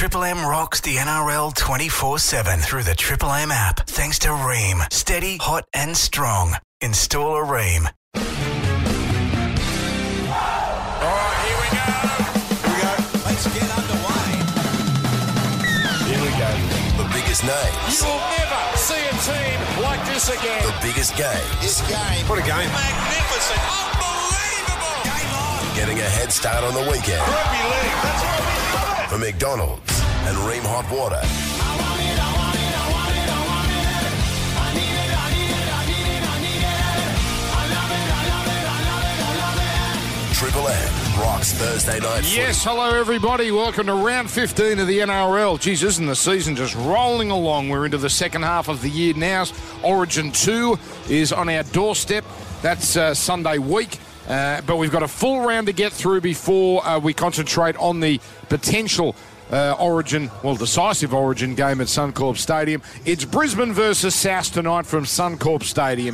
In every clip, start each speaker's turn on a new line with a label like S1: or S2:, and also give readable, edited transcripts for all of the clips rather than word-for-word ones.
S1: Triple M rocks the NRL 24/7 through the Triple M app. Thanks to Ream. Steady, hot and strong. Install a Ream.
S2: All right, here we go.
S3: Let's get underway.
S2: Here we go.
S4: The biggest names.
S2: You will never see a team like this again.
S4: The biggest games.
S3: This game.
S2: What a game.
S3: Magnificent. Unbelievable. Game on.
S4: Getting a head start on the weekend.
S2: Rugby league, that's what we do.
S4: For McDonald's and Ream Hot Water. Triple M rocks Thursday night.
S5: Yes, hello everybody. Welcome to round 15 of the NRL. Geez, isn't the season just rolling along? We're into the second half of the year now. Origin 2 is on our doorstep. That's Sunday week. But we've got a full round to get through before we concentrate on the potential decisive Origin game at Suncorp Stadium. It's Brisbane versus South tonight from Suncorp Stadium.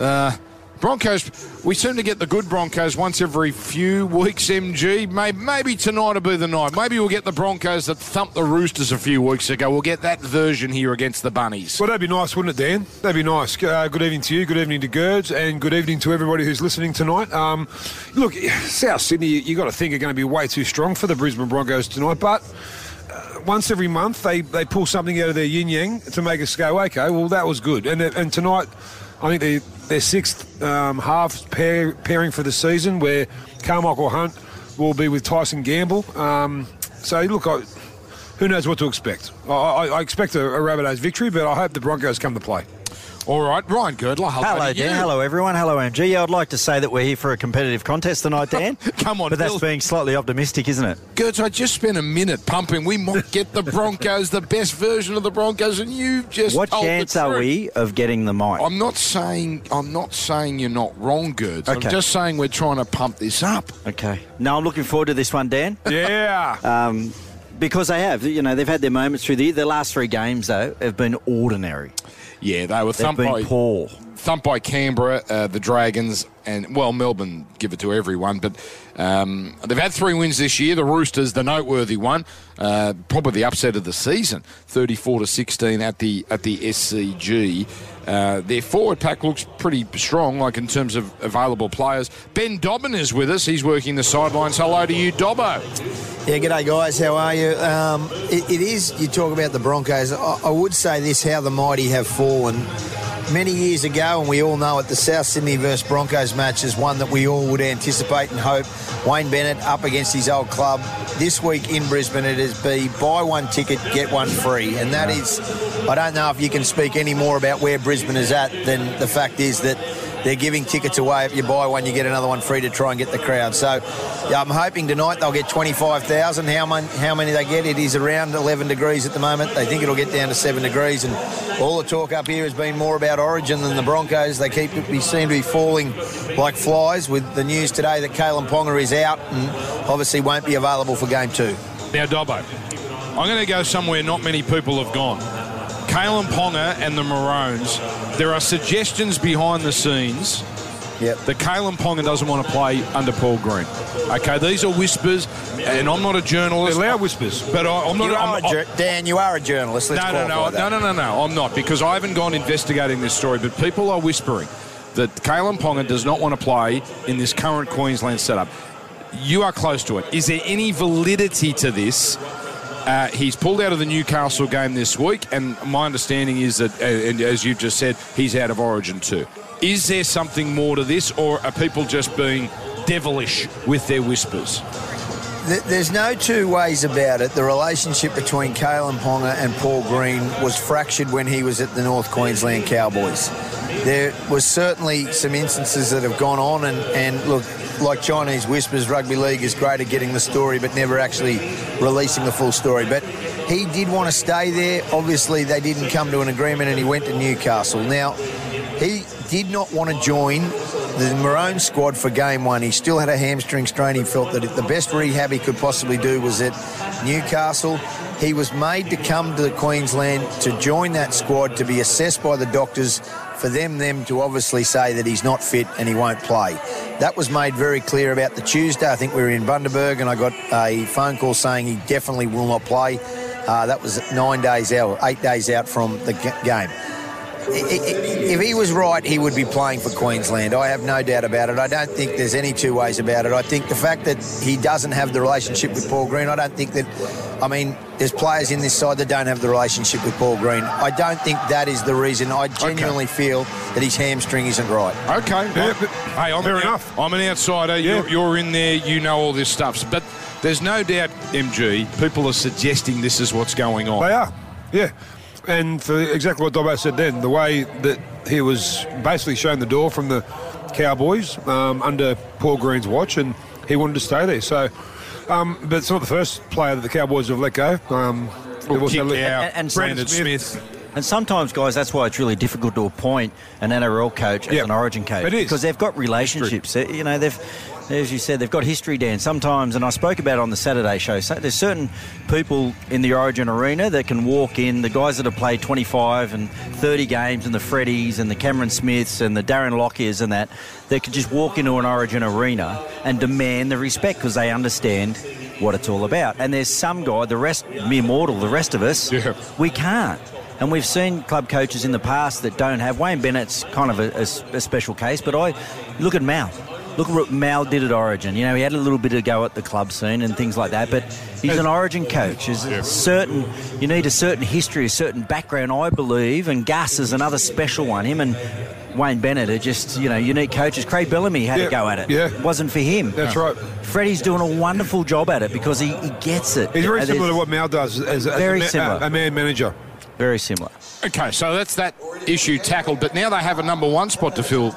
S5: Broncos, we seem to get the good Broncos once every few weeks, MG. Maybe tonight will be the night. Maybe we'll get the Broncos that thumped the Roosters a few weeks ago. We'll get that version here against the Bunnies.
S6: Well, that'd be nice, wouldn't it, Dan? That'd be nice. Good evening to you, good evening to Gerds, and good evening to everybody who's listening tonight. Look, South Sydney, you got to think are going to be way too strong for the Brisbane Broncos tonight, but once every month they pull something out of their yin-yang to make us go, okay, well, that was good. And tonight, I think their sixth half pairing for the season, where Carmichael Hunt will be with Tyson Gamble. So, look, who knows what to expect. I expect a Rabbitohs victory, but I hope the Broncos come to play.
S5: All right, Ryan Girdler.
S7: Hello, Dan. Hello, everyone. Hello, MG. I'd like to say that we're here for a competitive contest tonight, Dan.
S5: Come on,
S7: but that's being slightly optimistic, isn't it?
S5: Gerds, I just spent a minute pumping. We might get the Broncos, the best version of the Broncos, and you just
S7: What
S5: told
S7: chance
S5: the
S7: are
S5: truth.
S7: we of getting the mic?
S5: I'm not saying you're not wrong, Gerds.
S7: Okay.
S5: I'm just saying we're trying to pump this up.
S7: Okay. No, I'm looking forward to this one, Dan.
S5: Yeah.
S7: Because they have. You know, they've had their moments through the year. Their last three games, though, have been ordinary.
S5: Yeah, they were thumped by Canberra, the Dragons, and, well, Melbourne give it to everyone. But they've had 3 wins this year. The Roosters, the noteworthy one, probably the upset of the season, 34-16 at the SCG. Their forward pack looks pretty strong, like in terms of available players. Ben Dobbin is with us. He's working the sidelines. Hello to you, Dobbo.
S8: Yeah, g'day guys, how are you? It is, you talk about the Broncos, I would say this, how the mighty have fallen. Many years ago, and we all know it, the South Sydney versus Broncos match is one that we all would anticipate and hope. Wayne Bennett up against his old club. This week in Brisbane, it is buy one ticket, get one free. And that is, I don't know if you can speak any more about where Brisbane is at than the fact is that they're giving tickets away. If you buy one, you get another one free to try and get the crowd. So yeah, I'm hoping tonight they'll get 25,000. How many they get? It is around 11 degrees at the moment. They think it'll get down to 7 degrees. And all the talk up here has been more about Origin than the Broncos. They seem to be falling like flies with the news today that Kalen Ponga is out and obviously won't be available for Game 2.
S5: Now, Dobbo, I'm going to go somewhere not many people have gone. Kalen Ponga and the Maroons, there are suggestions behind the scenes that Kalen Ponga doesn't want to play under Paul Green. Okay, these are whispers, and I'm not a journalist.
S6: They're loud whispers.
S5: But I'm not.
S8: Dan, you are a journalist. Let's
S5: No, I'm not, because I haven't gone investigating this story, but people are whispering that Kalen Ponga does not want to play in this current Queensland setup. You are close to it. Is there any validity to this? He's pulled out of the Newcastle game this week, and my understanding is that, and as you've just said, he's out of Origin 2. Is there something more to this, or are people just being devilish with their whispers?
S8: There's no two ways about it. The relationship between Kalen Ponga and Paul Green was fractured when he was at the North Queensland Cowboys. There was certainly some instances that have gone on, and look, like Chinese whispers, rugby league is great at getting the story but never actually releasing the full story. But he did want to stay there. Obviously, they didn't come to an agreement and he went to Newcastle. Now, he did not want to join the Maroon squad for Game 1. He still had a hamstring strain. He felt that the best rehab he could possibly do was at Newcastle. He was made to come to Queensland to join that squad, to be assessed by the doctors, for them to obviously say that he's not fit and he won't play. That was made very clear about the Tuesday. I think we were in Bundaberg and I got a phone call saying he definitely will not play. That was 9 days out, 8 days out from the game. If he was right, he would be playing for Queensland. I have no doubt about it. I don't think there's any two ways about it. I think the fact that he doesn't have the relationship with Paul Green, I don't think that... I mean, there's players in this side that don't have the relationship with Paul Green. I don't think that is the reason. I genuinely feel that his hamstring isn't right.
S5: Okay.
S6: Yeah,
S5: but, hey,
S6: fair enough.
S5: I'm an outsider.
S6: Yeah.
S5: You're in there. You know all this stuff. But there's no doubt, MG, people are suggesting this is what's going on.
S6: They are, yeah. And for exactly what Dobbo said then, the way that he was basically shown the door from the Cowboys under Paul Green's watch, and he wanted to stay there. So, but it's not the first player that the Cowboys have let go.
S7: And
S5: Brandon Smith.
S7: And sometimes, guys, that's why it's really difficult to appoint an NRL coach as an Origin coach.
S6: It is.
S7: Because they've got relationships. You know, as you said, they've got history, Dan. Sometimes, and I spoke about it on the Saturday show, so there's certain people in the Origin arena that can walk in, the guys that have played 25 and 30 games, and the Freddies and the Cameron Smiths and the Darren Lockyers and that can just walk into an Origin arena and demand the respect because they understand what it's all about. And there's some guy, the rest, mere mortal, the rest of us, we can't. And we've seen club coaches in the past that don't have. Wayne Bennett's kind of a special case, but look at Mal. Look at what Mal did at Origin. You know, he had a little bit of go at the club scene and things like that, but he's an Origin coach. You need a certain history, a certain background, I believe, and Gus is another special one. Him and Wayne Bennett are just, unique coaches. Craig Bellamy had a go at it.
S6: Yeah.
S7: It wasn't for him.
S6: That's right.
S7: Freddie's doing a wonderful job at it because he gets it.
S6: He's very similar to what Mal does as a man manager.
S7: Very similar.
S5: Okay, so that's that issue tackled, but now they have a number one spot to fill,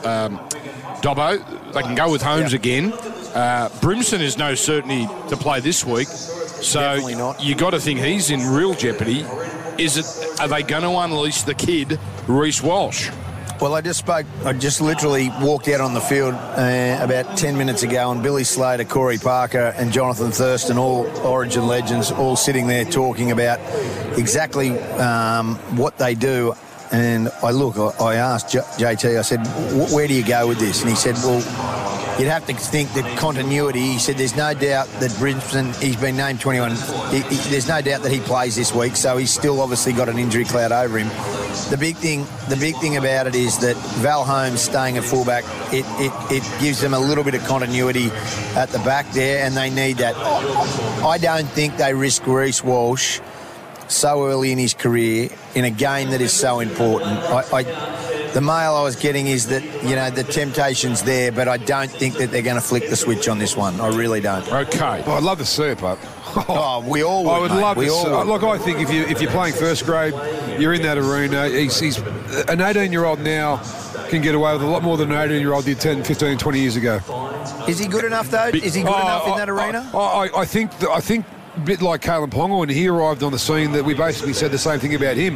S5: Dobbo. They can go with Holmes again. Brimson is no certainty to play this week, so
S8: Definitely not.
S5: You got to think he's in real jeopardy. Are they going to unleash the kid, Reece Walsh?
S8: Well, I just literally walked out on the field about 10 minutes ago, and Billy Slater, Corey Parker and Jonathan Thurston, all Origin legends, all sitting there talking about exactly what they do. And I asked JT, I said, where do you go with this? And he said, well, you'd have to think that continuity. He said there's no doubt that Brisbane, he's been named 21, there's no doubt that he plays this week, so he's still obviously got an injury cloud over him. The big thing about it is that Val Holmes staying at fullback, it gives them a little bit of continuity at the back there, and they need that. I don't think they risk Reece Walsh so early in his career in a game that is so important. The mail I was getting is that, the temptation's there, but I don't think that they're going to flick the switch on this one. I really don't.
S5: Okay.
S6: Well, I'd love to see it, but...
S8: we all would,
S6: I would love to see it.
S8: Would.
S6: Look, I think if you're playing first grade, you're in that arena. He's an 18-year-old now can get away with a lot more than an 18-year-old did 10, 15, 20 years ago.
S8: Is he good enough, though? Is he good enough in that arena?
S6: I think a bit like Kalen Ponga, when he arrived on the scene, that we basically said the same thing about him.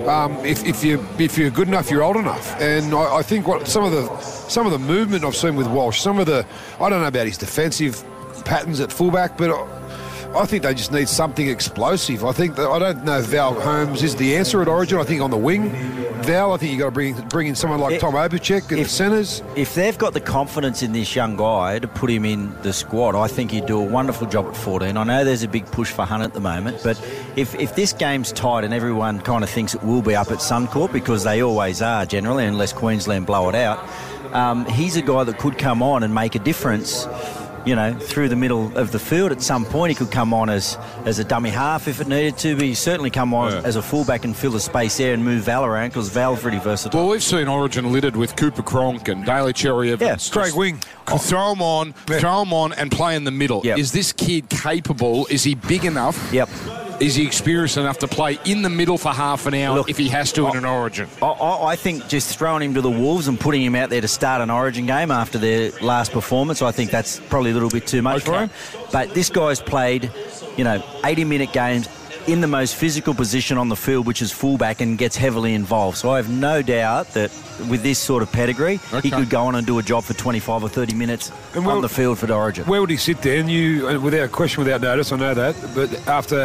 S6: If you're good enough, you're old enough. And I think some of the movement I've seen with Walsh, I don't know about his defensive patterns at fullback, but I think they just need something explosive. I don't know if Val Holmes is the answer at Origin. I think on the wing, Val, I think you've got to bring in someone like Tom Opacek in the centres. If
S7: they've got the confidence in this young guy to put him in the squad, I think he'd do a wonderful job at 14. I know there's a big push for Hunt at the moment, but if this game's tight and everyone kind of thinks it will be up at Suncorp, because they always are generally, unless Queensland blow it out, he's a guy that could come on and make a difference. Through the middle of the field at some point. He could come on as a dummy half if it needed to, but he certainly come on as a fullback and fill the space there and move Val around, because Val's pretty versatile.
S5: Well, we've seen Origin littered with Cooper Cronk and Daly Cherry Evans.
S6: Craig Wing.
S5: Throw him on and play in the middle.
S7: Yep.
S5: Is this kid capable? Is he big enough?
S7: Yep.
S5: Is he experienced enough to play in the middle for half an hour if he has to in an Origin?
S7: I think just throwing him to the Wolves and putting him out there to start an Origin game after their last performance, I think that's probably a little bit too much for him. But this guy's played, 80-minute games in the most physical position on the field, which is fullback, and gets heavily involved. So I have no doubt that with this sort of pedigree, he could go on and do a job for 25 or 30 minutes on the field for the Origin.
S6: Where would he sit there? And without question, without notice, I know that, but after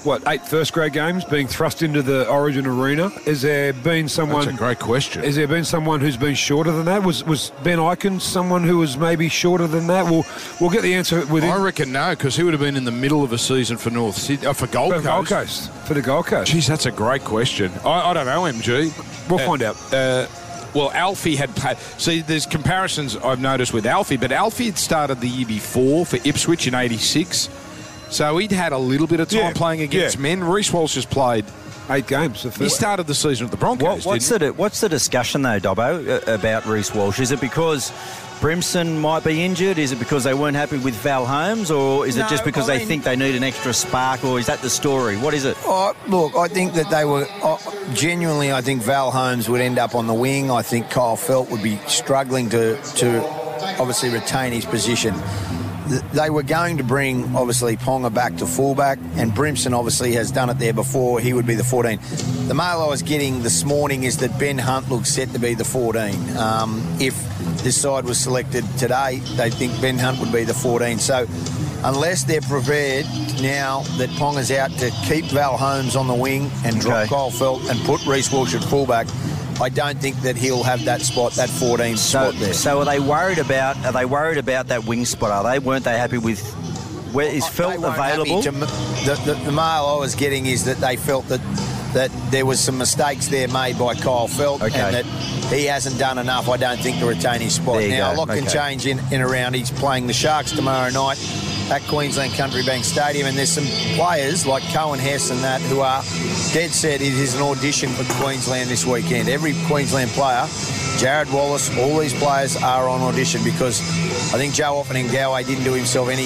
S6: 8 first-grade games being thrust into the Origin arena. Has there been someone...
S5: That's a great question.
S6: Has there been someone who's been shorter than that? Was Ben Ikens someone who was maybe shorter than that? We'll get the answer within...
S5: I reckon no, because he would have been in the middle of a season for North Sydney, for Gold Coast.
S6: For the Gold Coast.
S5: Jeez, that's a great question. I don't know, MG.
S6: We'll find out.
S5: Well, Alfie had... See, there's comparisons I've noticed with Alfie, but Alfie had started the year before for Ipswich in 86, so he'd had a little bit of time playing against men. Reece Walsh has played
S6: 8 games.
S5: He started the season at the Broncos,
S7: What's the discussion, though, Dobbo, about Reece Walsh? Is it because Brimson might be injured? Is it because they weren't happy with Val Holmes? Or is it just because they think they need an extra spark? Or is that the story? What is it?
S8: Look, I think that they were... genuinely, I think Val Holmes would end up on the wing. I think Kyle Felt would be struggling to obviously retain his position. They were going to bring, obviously, Ponga back to fullback, and Brimson obviously has done it there before. He would be the 14. The mail I was getting this morning is that Ben Hunt looks set to be the 14. If this side was selected today, they think Ben Hunt would be the 14. So unless they're prepared now that Ponga's out to keep Val Holmes on the wing and drop Kyle Felt and put Reece Walsh at fullback, I don't think that he'll have that spot, that 14 spot there.
S7: So are they worried about that wing spot? Are they? Weren't they happy with where is Felt available?
S8: The mail I was getting is that they felt that there was some mistakes there made by Kyle Felt and that he hasn't done enough, I don't think, to retain his spot. Now, a lot can change in around. He's playing the Sharks tomorrow night at Queensland Country Bank Stadium, and there's some players like Cohen Hess and that who are dead set it is an audition for Queensland this weekend. Every Queensland player, Jared Wallace, all these players are on audition because I think Joe Offenengaue didn't do himself any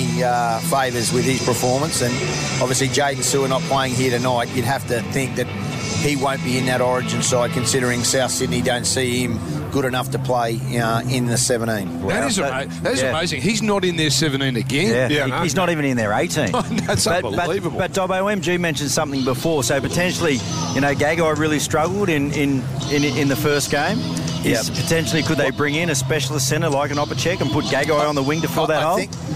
S8: favours with his performance, and obviously Jaden Sewer not playing here tonight. You'd have to think that he won't be in that Origin side, considering South Sydney don't see him good enough to play in the 17.
S5: Wow. That is amazing. He's not in their 17 again.
S7: He's not even in their 18.
S5: That's unbelievable.
S7: But Dobbo, MG mentioned something before, so potentially, Gagai really struggled in the first game. Potentially, could they bring in a specialist centre like an Opacek and put Gagai on the wing to fill that hole?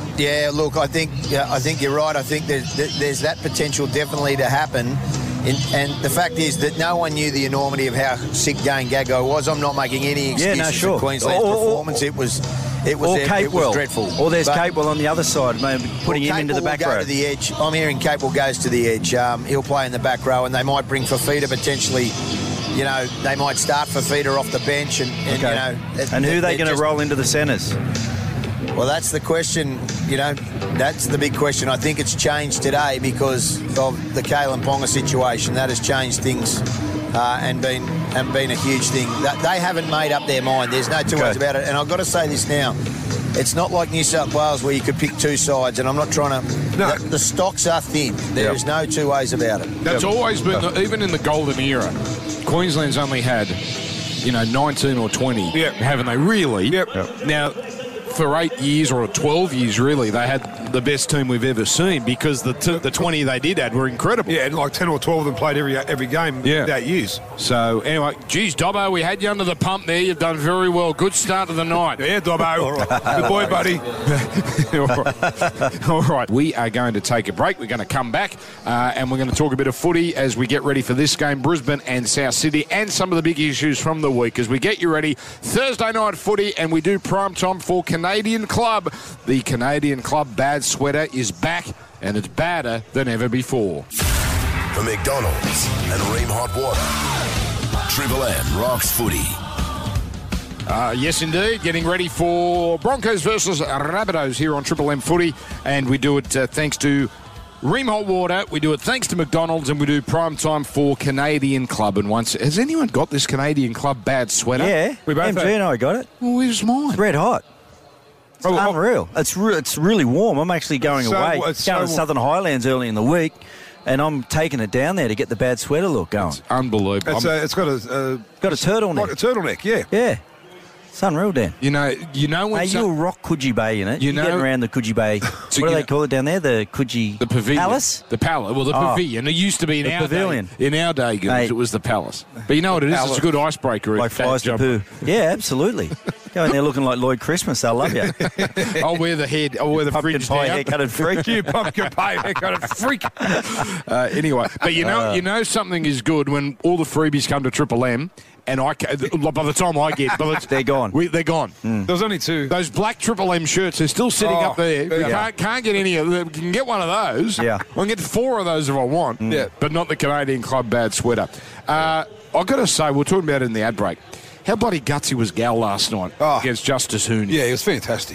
S8: I think you're right. I think there's that potential definitely to happen. And the fact is that no one knew the enormity of how sick Dane Gagai was. I'm not making any excuses for Queensland's performance. It was dreadful.
S7: Or there's Capewell on the other side, maybe putting him into the back row.
S8: To the edge. I'm hearing Capewell goes to the edge. He'll play in the back row, and they might bring Fafita potentially. They might start Fafita off the bench, and
S7: and who are they going to roll into the centres?
S8: Well, that's the question. That's the big question. I think it's changed today because of the Kalen Ponga situation. That has changed things and been a huge thing. They haven't made up their mind. There's no two ways about it. And I've got to say this now. It's not like New South Wales where you could pick two sides, and I'm not trying to... No. The stocks are thin. There is no two ways about it.
S5: That's always been, even in the golden era, Queensland's only had, 19 or 20, haven't they, really? Now, for 8 years or 12 years, really, they had the best team we've ever seen because the 20 they did add were incredible.
S6: Yeah, and like 10 or 12 of them played every game that years.
S5: So, anyway, geez, Dobbo, we had you under the pump there. You've done very well. Good start to the night.
S6: Yeah, Dobbo. All right. Good boy, buddy.
S5: All right. We are going to take a break. We're going to come back and we're going to talk a bit of footy as we get ready for this game, Brisbane and South Sydney, and some of the big issues from the week as we get you ready. Thursday night footy, and we do prime time for Canadian Club. The Canadian Club Bad Sweater is back, and it's badder than ever before.
S4: For McDonald's and Ream Hot Water, Triple M rocks footy.
S5: Yes, indeed. Getting ready for Broncos versus Rabbitohs here on Triple M Footy, and we do it thanks to Ream Hot Water, we do it thanks to McDonald's, and we do prime time for Canadian Club. And once, has anyone got this Canadian Club Bad Sweater?
S7: Yeah,
S6: we both
S7: MG and I got it.
S5: Well, where's mine?
S7: It's red hot. It's unreal. It's really warm. I'm actually going away. Going to Southern Highlands early in the week, and I'm taking it down there to get the Bad Sweater look going.
S5: It's unbelievable.
S6: It's got a
S7: turtleneck.
S6: Like a turtleneck, yeah.
S7: Yeah. It's unreal, Dan.
S5: You know when
S7: you'll rock Coogee Bay in it. You're getting around the Coogee Bay. What do they call it down there? The Coogee...
S5: The Pavilion.
S7: Palace?
S5: The Palace. Well, the Pavilion. It used to be in our Pavilion. In our day, guys, it was the Palace. But you know what it is? It's a good icebreaker.
S7: Like flies to poo. Yeah, absolutely. Go in there looking like Lloyd Christmas. They'll love you.
S5: I'll wear the head. I'll wear the
S7: Pumpkin
S5: fringe
S7: pie
S5: down.
S7: haircut and freak.
S6: You pumpkin pie haircut, freak.
S5: Anyway, but you know something is good when all the freebies come to Triple M, and by the time I get,
S7: They're gone.
S5: They're gone.
S6: There was only 2.
S5: Those black Triple M shirts are still sitting up there. We
S6: yeah.
S5: can't get any of them. You can get one of those.
S7: Yeah.
S5: I can get 4 of those if I want.
S6: Yeah.
S5: But not the Canadian Club bad sweater. I've got to say, we were talking about it in the ad break. How bloody gutsy was Gal last night against Justice Hooney?
S6: Yeah, he was fantastic.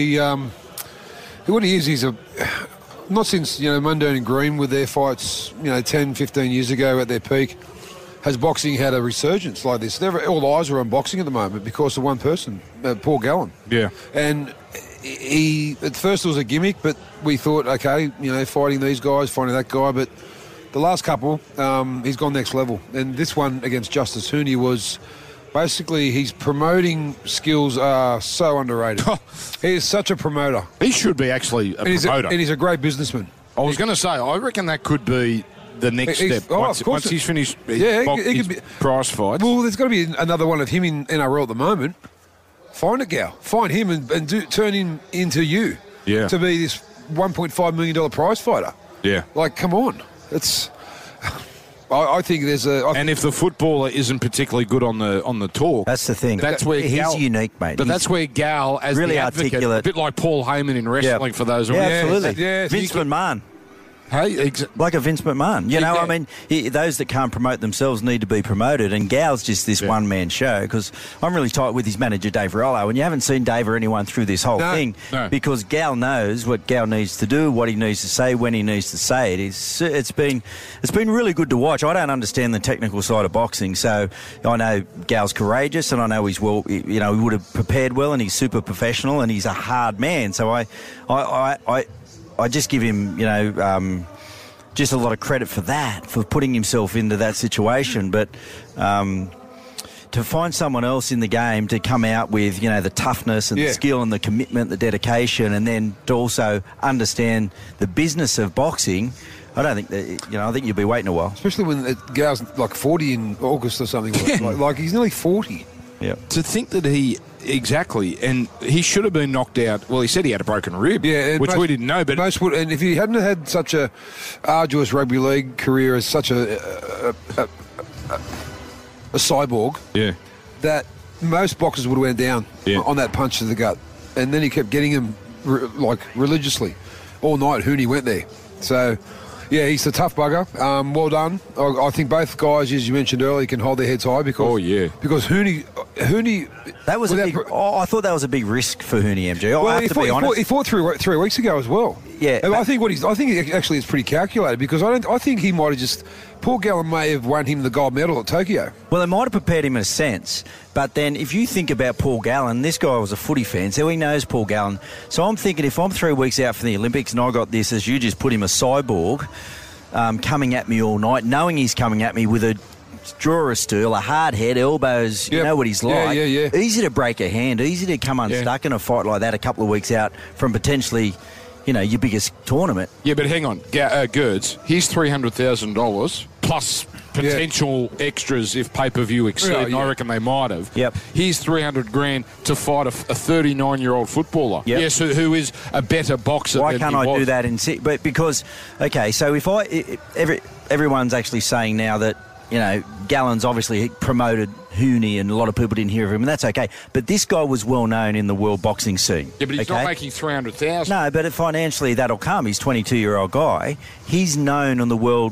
S6: What he is, he's not since Mundine and Green with their fights 10, 15 years ago at their peak, has boxing had a resurgence like this. All eyes are on boxing at the moment because of one person, Paul Gallen.
S5: Yeah.
S6: And he at first it was a gimmick, but we thought, okay, fighting these guys, fighting that guy, but the last couple, he's gone next level. And this one against Justice Hooney was basically his promoting skills are so underrated. He is such a promoter.
S5: He should be actually a promoter.
S6: And he's a great businessman.
S5: I was going to say, I reckon that could be the next step.
S6: Of course
S5: Once he's finished
S6: he
S5: his
S6: could be,
S5: prize fights.
S6: Well, there's got to be another one of him in NRL at the moment. Find it, Gal. Find him and turn him into you.
S5: Yeah.
S6: To be this $1.5 million prize fighter.
S5: Yeah.
S6: Like, come on. It's... I think there's
S5: and if the footballer isn't particularly good on the talk,
S7: That's the thing.
S5: That's where
S7: he's
S5: Gal,
S7: unique, mate.
S5: But that's where Gal, as
S7: really
S5: the advocate,
S7: articulate.
S5: a bit like Paul Heyman in wrestling for those.
S7: Yeah, absolutely.
S6: Yeah,
S7: Vince McMahon.
S5: Hey,
S7: Like a Vince McMahon. I mean, those that can't promote themselves need to be promoted, and Gal's just this one-man show, because I'm really tight with his manager, Dave Rollo, and you haven't seen Dave or anyone through this whole thing, because Gal knows what Gal needs to do, what he needs to say, when he needs to say it. It's been really good to watch. I don't understand the technical side of boxing, so I know Gal's courageous, and I know he's he would have prepared well, and he's super professional, and he's a hard man, so I just give him, just a lot of credit for that, for putting himself into that situation. But to find someone else in the game to come out with, the toughness and the skill and the commitment, the dedication, and then to also understand the business of boxing, I don't think that, I think you'll be waiting a while.
S6: Especially when Gal's like 40 in August or something. Like he's nearly 40.
S7: Yeah.
S5: To think that exactly, and he should have been knocked out. Well, he said he had a broken rib, which we didn't know. But
S6: most would, and if he hadn't had such a arduous rugby league career as such a cyborg, that most boxers would have went down on that punch to the gut, and then he kept getting him religiously all night. Hooney went there, so. Yeah, he's a tough bugger. Well done. I think both guys, as you mentioned earlier, can hold their heads high because Hooney.
S7: That was I thought that was a big risk for Hooney, MG.
S6: Well,
S7: I have to be honest.
S6: He fought 3 weeks ago as well.
S7: Yeah,
S6: and I think actually it's pretty calculated, because I think he might have just. Paul Gallen may have won him the gold medal at Tokyo.
S7: Well, they might have prepared him in a sense, but then if you think about Paul Gallen, this guy was a footy fan, so he knows Paul Gallen. So I'm thinking, if I'm 3 weeks out from the Olympics and I got this, as you just put him, a cyborg coming at me all night, knowing he's coming at me with a draw of steel, a hard head, elbows, you know what he's like.
S6: Yeah.
S7: Easy to break a hand, easy to come unstuck in a fight like that a couple of weeks out from potentially, your biggest tournament.
S5: Yeah, but hang on, Gerds, here's $300,000 plus potential extras if pay-per-view exceed, and I reckon they might have.
S7: Yep.
S5: Here's $300,000 to fight a 39-year-old footballer.
S7: Yep.
S5: Yes, who is a better boxer.
S7: Why
S5: than
S7: can't
S5: he
S7: I
S5: was.
S7: do that but because, okay, so if everyone's actually saying now that, Gallen's obviously promoted Hooney and a lot of people didn't hear of him, and that's okay. But this guy was well known in the world boxing scene.
S5: Yeah, but he's not making $300,000.
S7: No, but financially that'll come. He's a 22-year-old guy. He's known in the world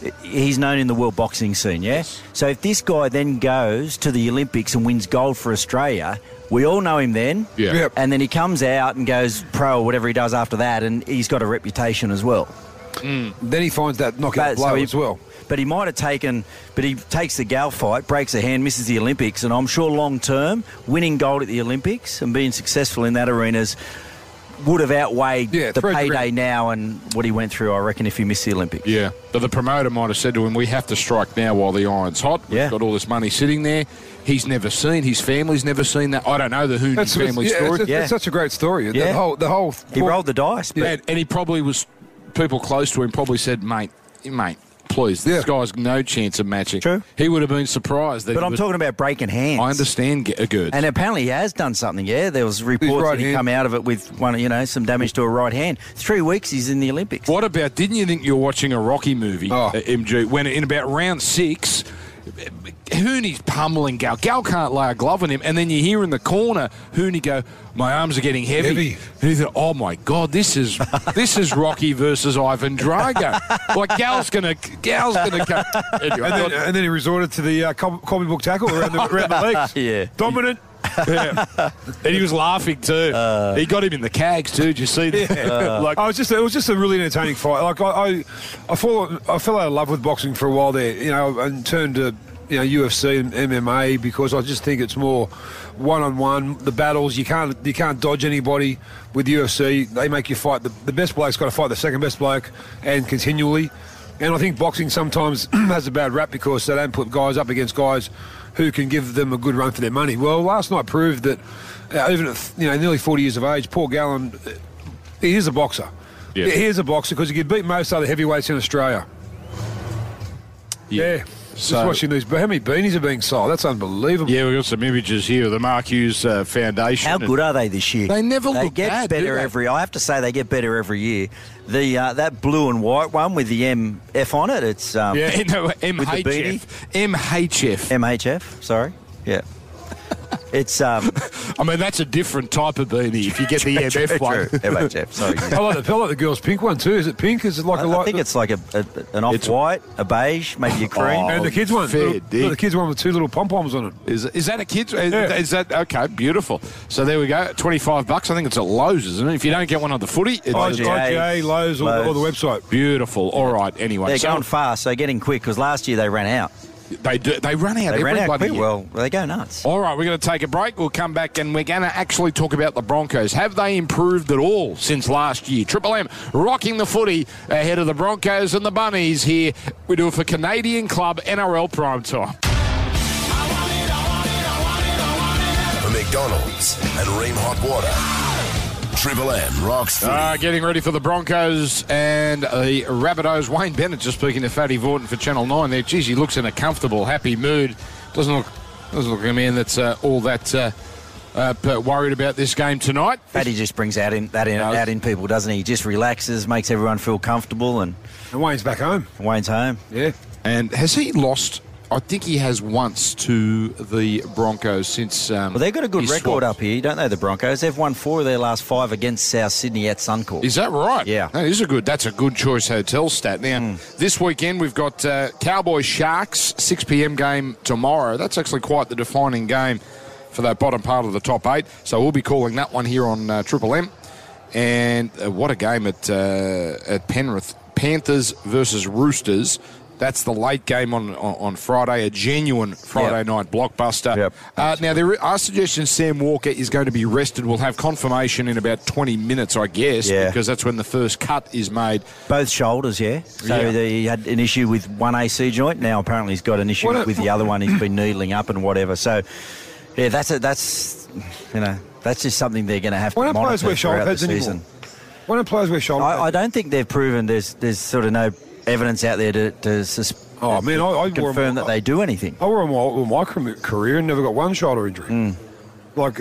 S7: boxing scene, yeah?
S5: Yes.
S7: So if this guy then goes to the Olympics and wins gold for Australia, we all know him then.
S5: Yeah. Yep.
S7: And then he comes out and goes pro or whatever he does after that, and he's got a reputation as well.
S6: Then he finds that knockout blow as well.
S7: But he might have he takes the Gal fight, breaks a hand, misses the Olympics, and I'm sure long term, winning gold at the Olympics and being successful in that arenas would have outweighed the payday now and what he went through, I reckon, if he missed the Olympics.
S5: Yeah, but the promoter might have said to him, we have to strike now while the iron's hot. We've got all this money sitting there. His family's never seen that. I don't know the Hooney family story.
S6: It's such a great story.
S7: Yeah.
S6: The whole
S7: he rolled the dice.
S5: And he probably was, people close to him probably said, mate, please. This guy's no chance of matching.
S7: True.
S5: He would have been surprised. That
S7: But
S5: he
S7: I'm
S5: was,
S7: talking about breaking hands.
S5: I understand, Gerds.
S7: And apparently he has done something, yeah? There was reports
S6: right
S7: that he
S6: hand.
S7: come out of it with some damage to a right hand. 3 weeks he's in the Olympics.
S5: What about, didn't you think you were watching a Rocky movie, MG, when in about round 6, Hooney's pummeling Gal. Gal can't lay a glove on him, and then you hear in the corner Hooney go, "My arms are getting heavy." And he thought, "Oh my God, this is Rocky versus Ivan Drago." Like Gal's gonna come. Anyway,
S6: And then he resorted to the copybook tackle around the legs.
S7: Yeah.
S6: Dominant.
S5: yeah. And he was laughing too. He got him in the cags too. Did you see that? Like,
S6: It was just a really entertaining fight. Like I fell out of love with boxing for a while there, and turned to UFC and MMA because I just think it's more one-on-one. The battles you can't dodge anybody with UFC. They make you fight. The best bloke's got to fight the second best bloke and continually. And I think boxing sometimes has a bad rap because they don't put guys up against guys who can give them a good run for their money. Well, last night proved that even at nearly 40 years of age, Paul Gallen, he is a boxer.
S5: Yeah.
S6: He is a boxer because he could beat most other heavyweights in Australia. Yeah.
S5: So-
S6: Just watching these. How many beanies are being sold? That's unbelievable.
S5: yeah, we've got some images here of the Mark Hughes Foundation.
S7: How good are they this year?
S5: They never
S7: They
S5: look
S7: get
S5: bad, do
S7: better
S5: they?
S7: I have to say they get better every year. The that blue and white one with the MF on it, it's
S5: No,
S7: beanie?
S5: MHF. MHF.
S7: MHF. Sorry, yeah. It's
S5: I mean, that's a different type of beanie if you get the MF one.
S7: MHF. Sorry.
S6: I like the girl's pink one too. Is it pink? Is it like a light?
S7: I think it's like an off-white, a beige, maybe a cream.
S6: And the kids one.
S5: fair
S6: The kids one with 2 little pom-poms on it.
S5: Is that a kid's?
S6: Yeah.
S5: Is that okay? Beautiful. So there we go. $25. I think it's at Lowe's, isn't it? If you don't get one on the footy, it's
S6: IGA, Lowe's, or the website.
S5: beautiful. All right. Anyway,
S7: They're
S5: so
S7: going fast, so getting quick because last year they ran out.
S5: they do. They run out.
S7: They
S5: every
S7: ran out
S5: bloody
S7: quick.
S5: year.
S7: Well, they go nuts.
S5: All right, we're going to take a break. We'll come back and we're going to actually talk about the Broncos. Have they improved at all since last year? Triple M rocking the footy ahead of the Broncos and the Bunnies here. We do it for Canadian Club NRL Prime Time.
S4: For McDonald's and Ream Hot Water. Triple M rocks footy.
S5: Getting ready for the Broncos and the Rabbitohs. Wayne Bennett just speaking to Fatty Vorton for Channel 9 there. Geez, he looks in a comfortable, happy mood. Doesn't look like a man that's all that worried about this game tonight.
S7: Fatty just brings out in people, doesn't he? He just relaxes, makes everyone feel comfortable, and
S6: And Wayne's back home.
S7: Wayne's home.
S6: Yeah.
S5: And has he lost? I think he has once to the Broncos since.
S7: Well, they've got a good
S5: he
S7: record
S5: swapped.
S7: up here, don't they, the Broncos? They've won 4 of their last 5 against South Sydney at Suncorp.
S5: Is that right?
S7: Yeah.
S5: That's a good choice hotel stat. Now, this weekend we've got Cowboys Sharks, 6 p.m. game tomorrow. That's actually quite the defining game for that bottom part of the top 8. So we'll be calling that one here on Triple M. And what a game at Penrith. Panthers versus Roosters. That's the late game on Friday, a genuine Friday night blockbuster.
S7: Yep.
S5: Now, there are suggestions Sam Walker is going to be rested. We'll have confirmation in about 20 minutes, I guess, because that's when the first cut is made.
S7: Both shoulders, yeah. So he had an issue with one AC joint. Now apparently he's got an issue with the other one. He's been needling up and whatever. So, yeah, that's just something they're going to have to
S6: Why don't players
S7: monitor
S6: wear shoulder
S7: throughout the
S6: pads anymore?
S7: season.
S6: Why don't players wear shoulder pads?
S7: I don't think they've proven there's sort of no evidence out there to
S6: Oh, man, I
S7: confirm that they do anything.
S6: I wore them all my career and never got one shoulder injury. Like,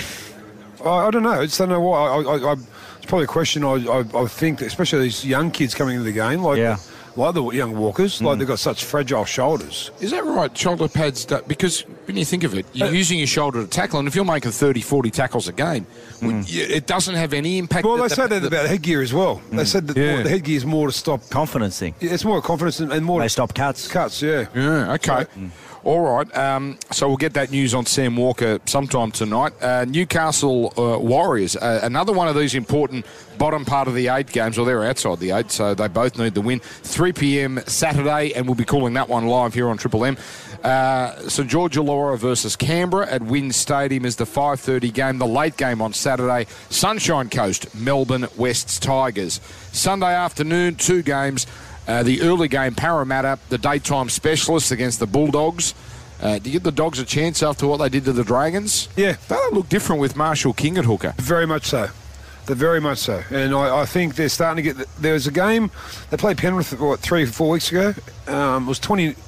S6: I don't know. I just don't know why. It's probably a question I think, especially these young kids coming into the game, like the young Walkers, like they've got such fragile shoulders.
S5: Is that right? Shoulder pads, because when you think of it, you're using your shoulder to tackle, and if you're making 30, 40 tackles a game, it doesn't have any impact.
S6: Well, they say that about headgear as well. They said that the headgear is more to stop...
S7: Confidence thing.
S6: Yeah, it's more confidence and more...
S7: They stop cuts.
S6: Cuts, yeah.
S5: Yeah, okay. All right. So we'll get that news on Sam Walker sometime tonight. Newcastle Warriors, another one of these important bottom part of the 8 games. Well, they're outside the 8, so they both need the win. 3 p.m. Saturday, and we'll be calling that one live here on Triple M. St George Illawarra versus Canberra at Wynn Stadium is the 5:30 game. The late game on Saturday, Sunshine Coast, Melbourne Wests Tigers. Sunday afternoon, 2 games. The early game, Parramatta, the daytime specialists against the Bulldogs. Do you give the Dogs a chance after what they did to the Dragons?
S6: Yeah.
S5: They look different with Marshall King at hooker.
S6: Very much so. They're very much so. And I think they're starting to get... There was a game, they played Penrith, 3 or 4 weeks ago. It was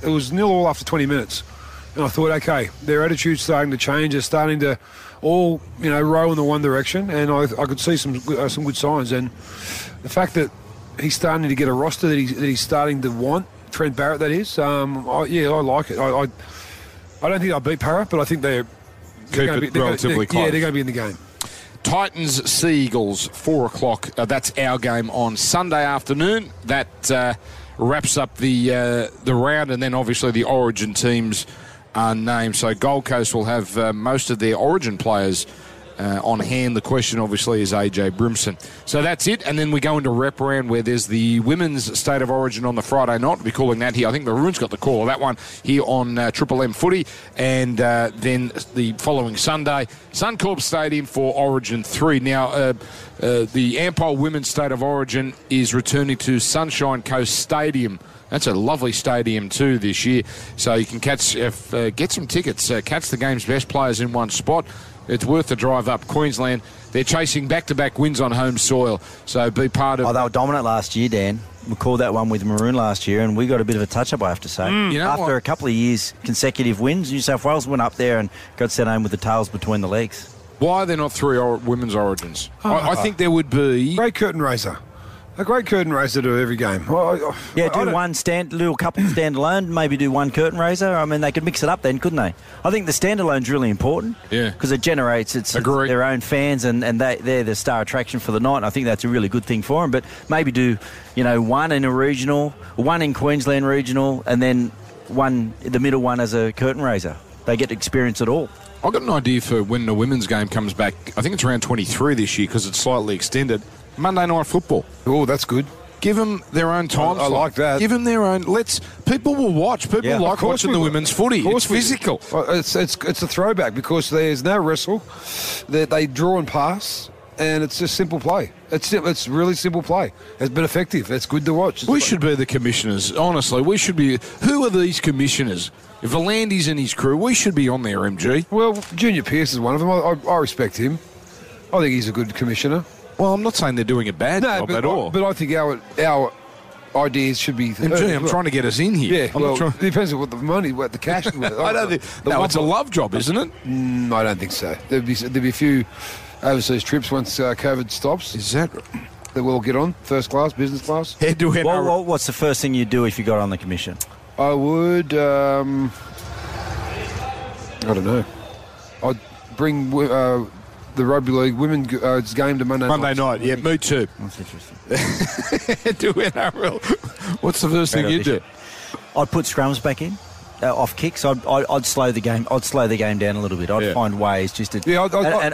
S6: 0-0 after 20 minutes. And I thought, okay, their attitude's starting to change. They're starting to all, row in the one direction. And I could see some good signs. And the fact that he's starting to get a roster that he's starting to want, Trent Barrett, that is, I like it. I don't think they'll beat Parra, but I think they're going to be relatively close. Yeah, they're going to be in the game.
S5: Titans Sea Eagles, 4 o'clock. That's our game on Sunday afternoon. That wraps up the round, and then obviously the Origin teams are named. So Gold Coast will have most of their Origin players on hand. The question obviously is AJ Brimson. So that's it, and then we go into rep round where there's the Women's State of Origin on the Friday night. We'll be calling that here. I think Maroon's got the call of that one here on Triple M Footy, and then the following Sunday, Suncorp Stadium for Origin 3. Now, the Ampol Women's State of Origin is returning to Sunshine Coast Stadium. That's a lovely stadium too this year, so you can get some tickets, catch the game's best players in one spot. It's worth the drive up. Queensland, they're chasing back-to-back wins on home soil, so be part of...
S7: Oh, they were dominant last year, Dan. We called that one with Maroon last year, and we got a bit of a touch-up, I have to say. After a couple of years, consecutive wins, New South Wales went up there and got sent home with the tails between the legs.
S5: Why are there not 3 women's Origins? I think there would be...
S6: Great curtain raiser. A great curtain raiser to every game.
S7: Do one couple standalone, maybe do one curtain raiser. I mean, they could mix it up then, couldn't they? I think the standalone's really important.
S5: Yeah.
S7: Because it generates their own fans, and they're the star attraction for the night. And I think that's a really good thing for them. But maybe do, one in a regional, one in Queensland regional, and then the middle one as a curtain raiser. They get to experience it all.
S5: I've got an idea for when the women's game comes back. I think it's around 23 this year because it's slightly extended. Monday Night Football.
S6: Oh, that's good.
S5: Give them their own time.
S6: I like that.
S5: Give them their own. People will watch. People like watching the women's footy. It's physical.
S6: It's a throwback because there's no wrestle. They draw and pass, and it's just simple play. It's really simple play. It's been effective. It's good to watch.
S5: We should be the commissioners. Honestly, we should be. Who are these commissioners? If Volandi's and his crew, we should be on there, MG.
S6: Well, Junior Pearce is one of them. I respect him. I think he's a good commissioner.
S5: Well, I'm not saying they're doing a bad job at all.
S6: But I think our ideas should be...
S5: I'm trying to get us in here.
S6: Yeah, it depends on what the cash is.
S5: I don't think... it's a love job, isn't it?
S6: I don't think so. There'll be a few overseas trips once COVID stops.
S5: Is that...
S6: That we'll get on, first class, business class.
S5: Head to head.
S7: What's the first thing you'd do if you got on the commission?
S6: I would... I don't know. I'd bring... the Rugby League women's game to Monday
S5: night. Yeah, me too.
S7: That's interesting.
S5: Do NRL. What's the first thing you'd do?
S7: I'd put scrums back in, off kicks. I'd slow the game. I'd slow the game down a little bit. I'd find ways just to. Yeah,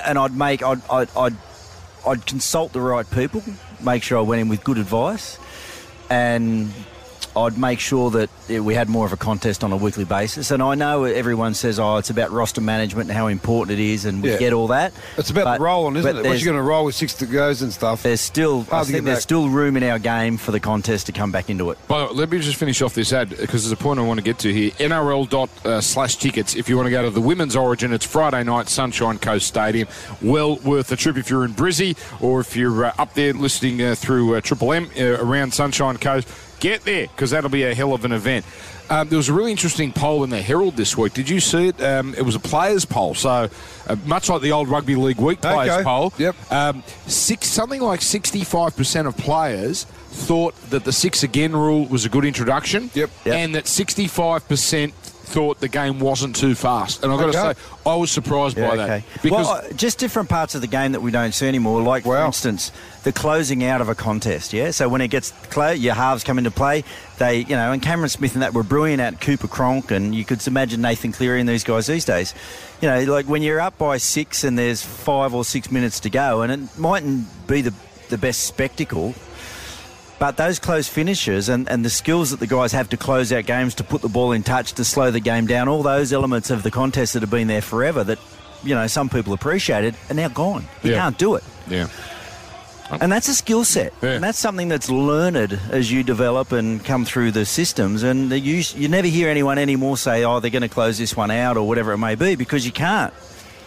S7: I'd consult the right people. Make sure I went in with good advice, and I'd make sure that we had more of a contest on a weekly basis. And I know everyone says, it's about roster management and how important it is, and we get all that.
S6: It's about the rolling, isn't it? Once you're going to roll with 6 to goes and stuff.
S7: There's still room in our game for the contest to come back into it.
S5: But let me just finish off this ad, because there's a point I want to get to here. NRL./tickets. If you want to go to the Women's Origin, it's Friday night, Sunshine Coast Stadium. Well worth the trip if you're in Brizzy, or if you're up there listening through Triple M around Sunshine Coast. Get there, because that'll be a hell of an event. There was a really interesting poll in the Herald this week. Did you see it? It was a players' poll, so much like the old Rugby League Week players' poll.
S6: Yep.
S5: Something like 65% of players thought that the 6 again rule was a good introduction.
S6: Yep.
S5: And that 65% thought the game wasn't too fast. And I've got to say, I was surprised by that.
S7: Because just different parts of the game that we don't see anymore, like, for instance, the closing out of a contest, So when it gets close, your halves come into play. They, and Cameron Smith and that were brilliant at Cooper Cronk, and you could imagine Nathan Cleary and these guys these days. Like when you're up by 6 and there's 5 or 6 minutes to go, and it mightn't be the best spectacle, but those close finishes and the skills that the guys have to close out games, to put the ball in touch, to slow the game down, all those elements of the contest that have been there forever that, some people appreciated are now gone. You can't do it.
S5: Yeah.
S7: And that's a skill set. Yeah. And that's something that's learned as you develop and come through the systems. And you never hear anyone anymore say, they're going to close this one out or whatever it may be, because you can't.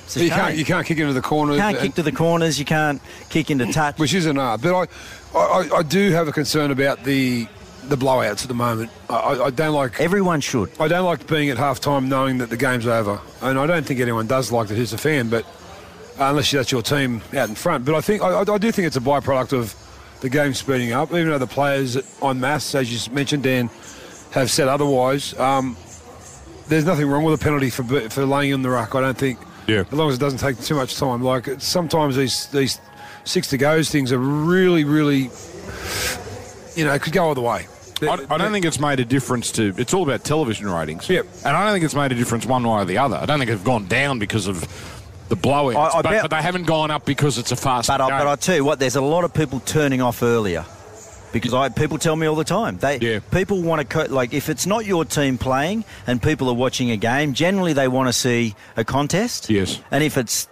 S7: It's a shame.
S6: You can't kick into the corners.
S7: You can't kick to the corners. You can't kick into touch.
S6: Which is an art. But I do have a concern about the blowouts at the moment. I don't like...
S7: Everyone should.
S6: I don't like being at half-time knowing that the game's over. And I don't think anyone does like that who's a fan, but unless that's your team out in front. But I do think it's a byproduct of the game speeding up, even though the players en masse, as you mentioned, Dan, have said otherwise. There's nothing wrong with a penalty for laying in the ruck, I don't think.
S5: Yeah.
S6: As long as it doesn't take too much time. Like, sometimes these 6 to goes things are really, really, it could go either way.
S5: I don't think it's made a difference to... It's all about television ratings.
S6: Yep.
S5: And I don't think it's made a difference one way or the other. I don't think it's gone down because of the blowouts. But they haven't gone up because it's a fast game.
S7: But I tell you what, there's a lot of people turning off earlier. Because people tell me all the time. People want to... Like, if it's not your team playing and people are watching a game, generally they want to see a contest.
S5: Yes.
S7: And if it's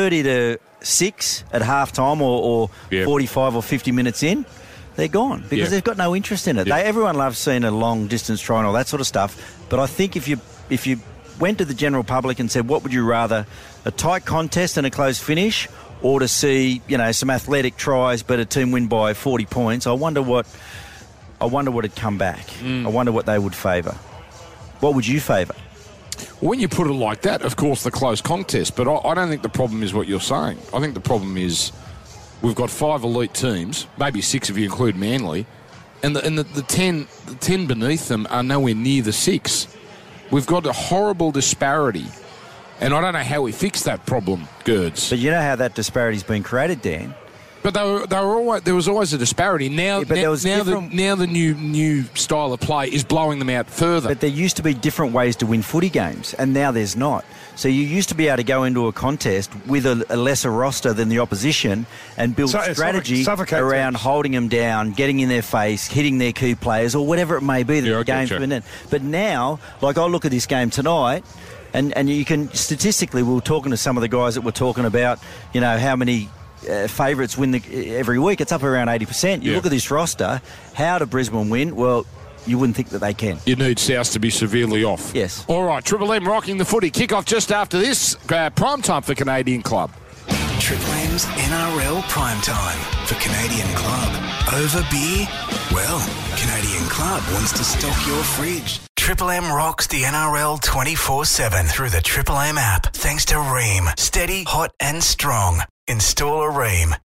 S7: 30-6 at halftime or 45 or 50 minutes in, they're gone because they've got no interest in it.
S5: Yeah.
S7: Everyone loves seeing a long distance try and all that sort of stuff. But I think if you went to the general public and said, what would you rather, a tight contest and a close finish, or to see some athletic tries but a team win by 40 points, I wonder what would come back. I wonder what they would favour. What would you favour?
S5: When you put it like that, of course, the close contest. But I don't think the problem is what you're saying. I think the problem is we've got 5 elite teams, maybe 6 if you include Manly, and the 10 beneath them are nowhere near the 6. We've got a horrible disparity. And I don't know how we fix that problem, Gerds.
S7: But you know how that disparity's been created, Dan?
S5: But there was always a disparity. Now the new style of play is blowing them out further.
S7: But there used to be different ways to win footy games, and now there's not. So you used to be able to go into a contest with a lesser roster than the opposition and build strategy around holding them down, getting in their face, hitting their key players, or whatever it may be that the game's been in. But now, like I look at this game tonight, and you can statistically, we were talking to some of the guys that were talking about, how many favourites win every week. It's up around 80%. You look at this roster, how do Brisbane win? Well, you wouldn't think that they can.
S5: You need South to be severely off.
S7: Yes.
S5: All right, Triple M rocking the footy. Kick-off just after this. Prime time for Canadian Club.
S1: Triple M's NRL Prime Time for Canadian Club. Over beer? Well, Canadian Club wants to stock your fridge. Triple M rocks the NRL 24/7 through the Triple M app. Thanks to Ream. Steady, hot and strong. Install a Ream.